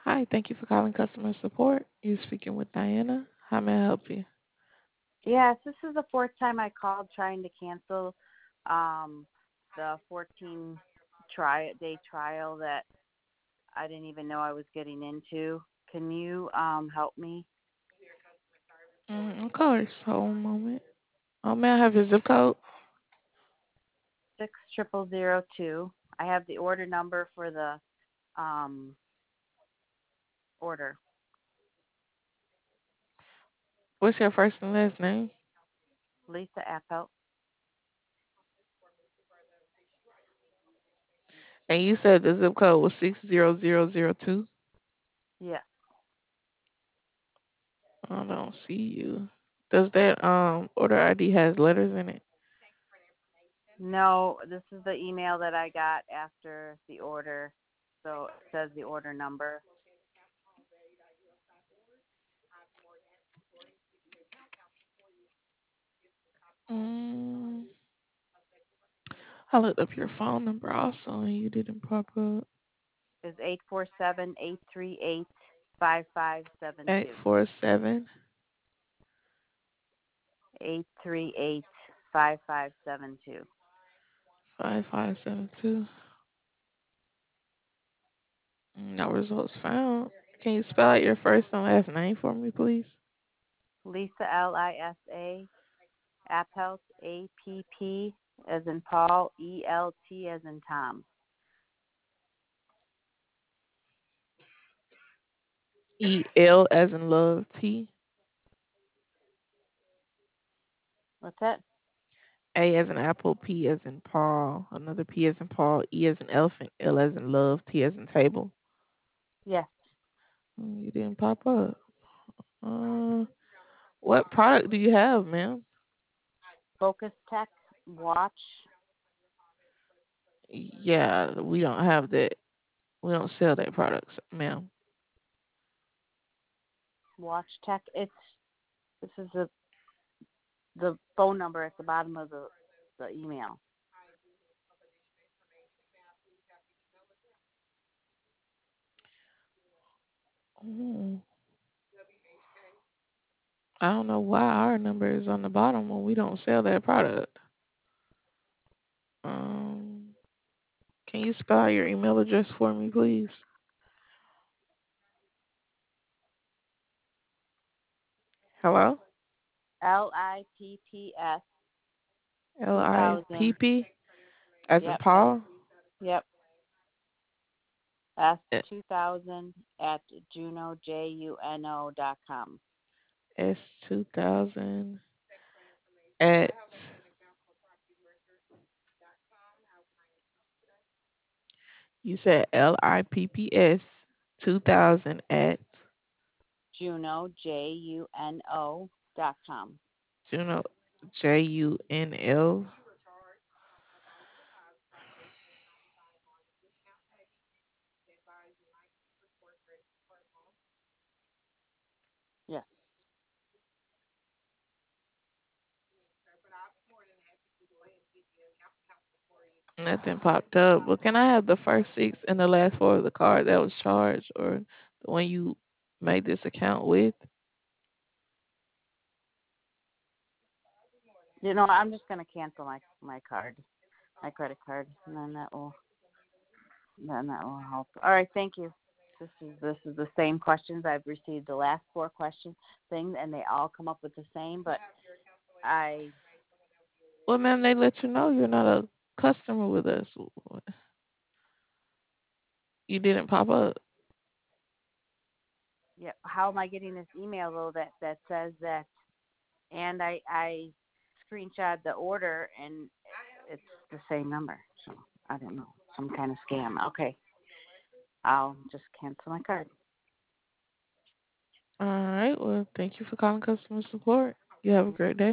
Hi, thank you for calling customer support. You're speaking with Diana. How may I help you? Yes, this is the fourth time I called trying to cancel um, the 14 day trial that I didn't even know I was getting into. Can you help me? Of course. Hold one moment. Oh, may I have your zip code? 60002. I have the order number for the um, order. What's your first and last name? Lisa Appelt. And you said the zip code was 60002. Yes. I don't see you. Does that order ID has letters in it? No, this is the email that I got after the order. So it says the order number Mm, I looked up your phone number also, and you didn't pop up. is 847-838-5572. 847 838-5572. 5572. No results found. Can you spell out your first and last name for me, please? Lisa, Lisa, Appelt, APP as in Paul, ELT as in Tom. EL as in love, T. What's that? A as in apple, P as in Paul, another P as in Paul, E as in elephant, L as in love, T as in table. Yes. You didn't pop up. Uh, what product do you have, ma'am? Focus Tech, Watch, Yeah, we don't have that. We don't sell that product, ma'am. Watch Tech. This is the phone number at the bottom of the email. Mm, I don't know why our number is on the bottom when we don't sell that product. Um, can you spell out your email address for me, please? Hello? LIPPS Lipp 2000. as in Yep. S. Paul. Yep. S eh, 2000 at juno.com. S2000 at, you said LIPPS 2000 at Juno.com. Juno, JUNL. Yes. Nothing popped up. But can I have the first six and the last four of the card that was charged, or the one you made this account with? I'm just gonna cancel my card, my credit card, and then that will help. All right, thank you. This is the same questions I've received the last four question things, and they all come up with the same. But I Well, ma'am, they let you know you're not a customer with us. You didn't pop up. yeah, how am I getting this email though that says that, and I screenshot the order and it's the same number. So I don't know, some kind of scam. Okay, I'll just cancel my card. All right. Well, thank you for calling customer support. You have a great day.